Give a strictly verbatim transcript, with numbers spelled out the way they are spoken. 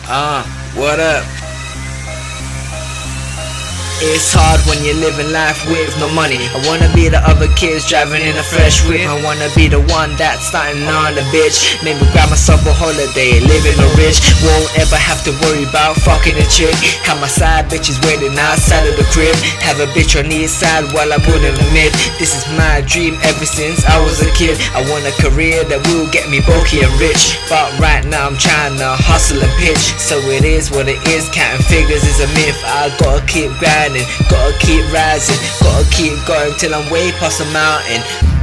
Uh, what up? It's hard when you're living life with no money. I wanna be the other kids driving in a fresh whip. I wanna be the one that's starting on the bitch. Maybe grab myself a holiday, living the rich. Won't ever have to worry about fucking a chick. Have my side bitches waiting outside of the crib. Have a bitch on the side while I wouldn't admit. This is my dream ever since I was a kid. I want a career that will get me bulky and rich. But right now I'm trying to hustle and pitch. So it is what it is, counting figures is a myth. I gotta keep grinding, gotta keep rising, gotta keep going till I'm way past the mountain.